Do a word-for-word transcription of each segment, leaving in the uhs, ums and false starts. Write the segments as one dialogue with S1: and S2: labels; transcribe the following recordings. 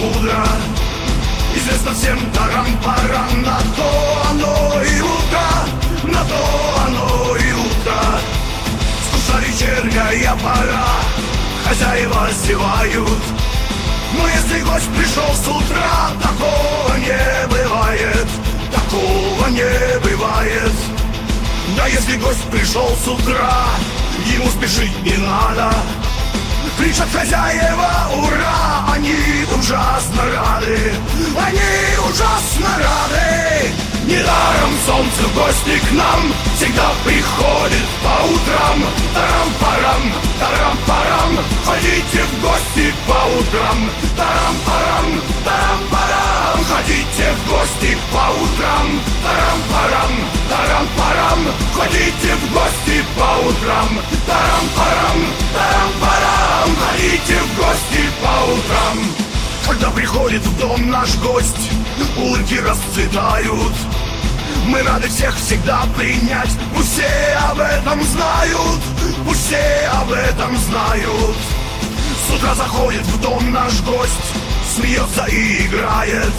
S1: мудро. Известно всем тарам-парам, на то оно и утро, на то оно и утро. Скучна вечерняя пора, хозяева зевают. Но если гость пришел с утра, такого не бывает, такого не бывает. Да если гость пришел с утра, ему спешить не надо. Кричат хозяева ура, они ужасно рады, они ужасно рады. Недаром солнце в гости к нам всегда приходит по утрам. Тарам-парам, тарам-парам, ходите в гости по утрам. Тарам-парам, тарам-парам, ходите в гости по утрам. Тарам-парам, тарам-парам, ходите в гости по утрам. Тарам-парам, тарам-парам, ходите в гости по утрам. Когда приходит в дом наш гость, улыбки расцветают. Мы рады всех всегда принять, пусть все об этом знают, пусть все об этом знают. С утра заходит в дом наш гость, смеется и играет.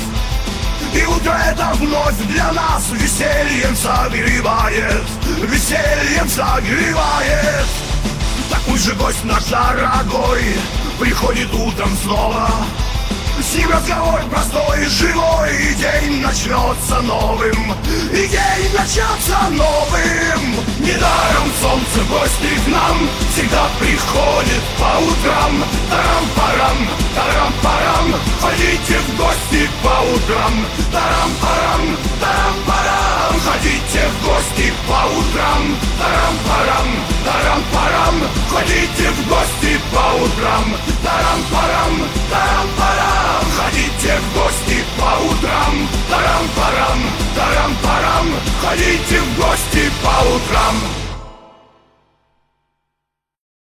S1: И утро это вновь для нас весельем согревает, весельем согревает. Так пусть же гость наш дорогой приходит утром снова. С ним разговор простой и живой, и день начнется новым, и день начнется новым. Недаром солнце в гости к нам всегда приходит по утрам. Тарам-парам, тарам-парам, ходите в гости по утрам. Тарам-парам, тарам-парам, ходите в гости по утрам. Тарам-парам, тарам-парам, ходите в гости по утрам. Тарам-парам, тарам-парам, ходите в гости по утрам. Тарам-парам, тарам-парам, ходите в гости.